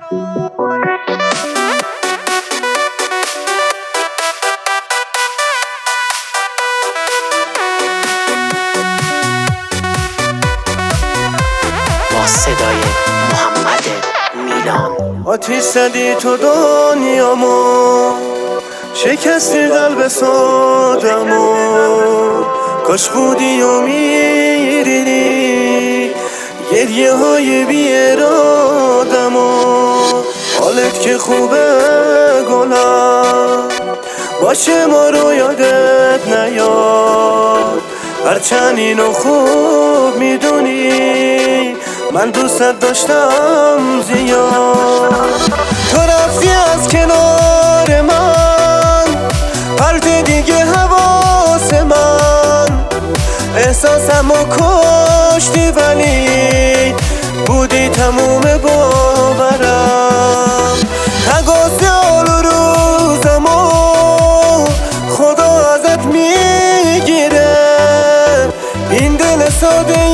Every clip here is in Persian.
با صدای محمد میلان. آتیش زدی تو دنیامو، شکستی قلب سادمو، کاش بودی و میریدی گریه های بی ارادمو. حالت که خوبه گلم، باشه ما رو یادت نیاد، هرچند اینو خوب میدونی من دوستت داشتم زیاد. تو رفتی از کنار من، پرت دیگه حواس من، احساسمو کشتی ولی بودی تموم باورم. نگفتی حال و روزمو خدا ازت میگیره، این دل ساده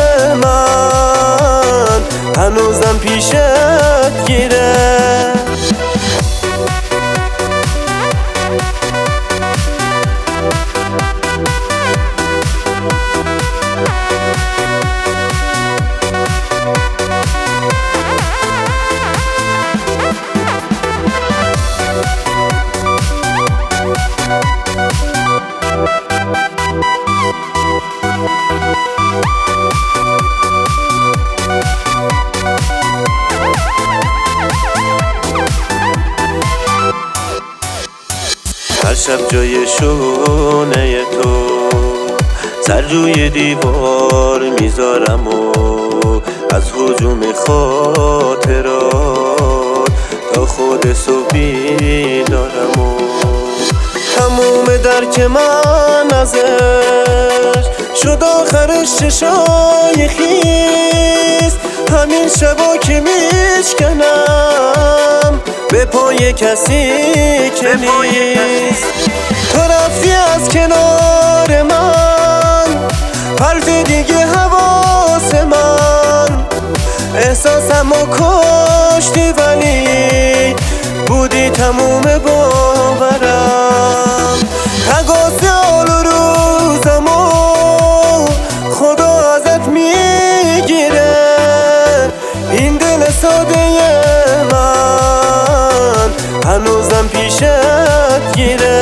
من هنوزم پیشت گیره. هر شب جای شونه تو سر روی دیوار میذارم و از هجوم خاطرات تا خود صبح بیدارم و تموم درک من ازش شد آخرش چشای خیس. همین شبا که میشکنم به پای کسی که نیست. تو رفتی از کنار من، پرت دیگه حواس من، احساسمو کشتی ولی بودی تموم باورم. نگفتی حال و روزمو خدا ازت میگیره، این دل ساده من هنوزم پیشت گیره.